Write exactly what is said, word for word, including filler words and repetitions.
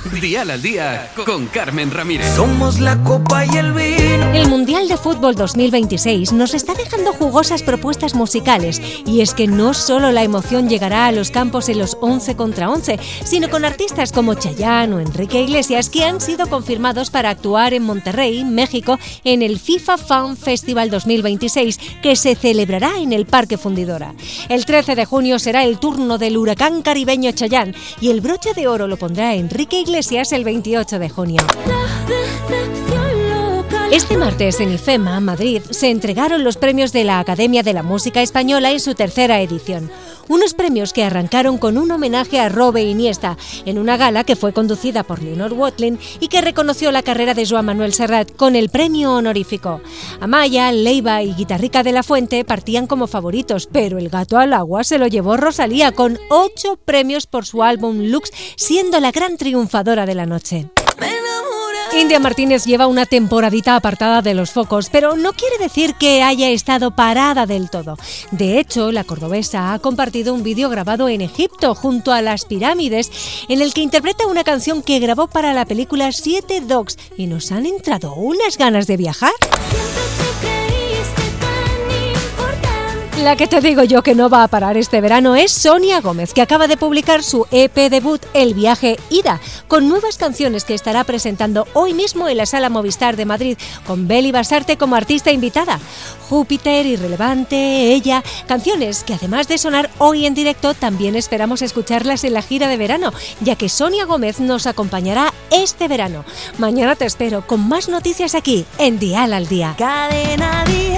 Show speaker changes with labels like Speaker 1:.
Speaker 1: Dial al Día con Carmen Ramírez.
Speaker 2: Somos la copa y el vino.
Speaker 3: El Mundial de Fútbol dos mil veintiséis nos está dejando jugosas propuestas musicales, y es que no solo la emoción llegará a los campos en los once contra once, sino con artistas como Chayanne o Enrique Iglesias, que han sido confirmados para actuar en Monterrey, México, en el FIFA Fan Festival dos mil veintiséis, que se celebrará en el Parque Fundidora. El trece de junio será el turno del huracán caribeño Chayanne, y el broche de oro lo pondrá Enrique Iglesias el veintiocho de junio. Este martes en IFEMA, Madrid, se entregaron los premios de la Academia de la Música Española en su tercera edición. Unos premios que arrancaron con un homenaje a Robe Iniesta, en una gala que fue conducida por Leonor Watling y que reconoció la carrera de Joan Manuel Serrat con el premio honorífico. Amaya, Leiva y Guitarrica de la Fuente partían como favoritos, pero el gato al agua se lo llevó Rosalía con ocho premios por su álbum Lux, siendo la gran triunfadora de la noche. India Martínez lleva una temporadita apartada de los focos, pero no quiere decir que haya estado parada del todo. De hecho, la cordobesa ha compartido un vídeo grabado en Egipto, junto a las pirámides, en el que interpreta una canción que grabó para la película Siete Dogs, y nos han entrado unas ganas de viajar. La que te digo yo que no va a parar este verano es Sonia Gómez, que acaba de publicar su E P debut El Viaje Ida, con nuevas canciones que estará presentando hoy mismo en la Sala Movistar de Madrid, con Beli Basarte como artista invitada. Júpiter, Irrelevante, Ella, canciones que además de sonar hoy en directo, también esperamos escucharlas en la gira de verano, ya que Sonia Gómez nos acompañará este verano. Mañana te espero con más noticias aquí en Dial al Día.
Speaker 4: Cadena Dial.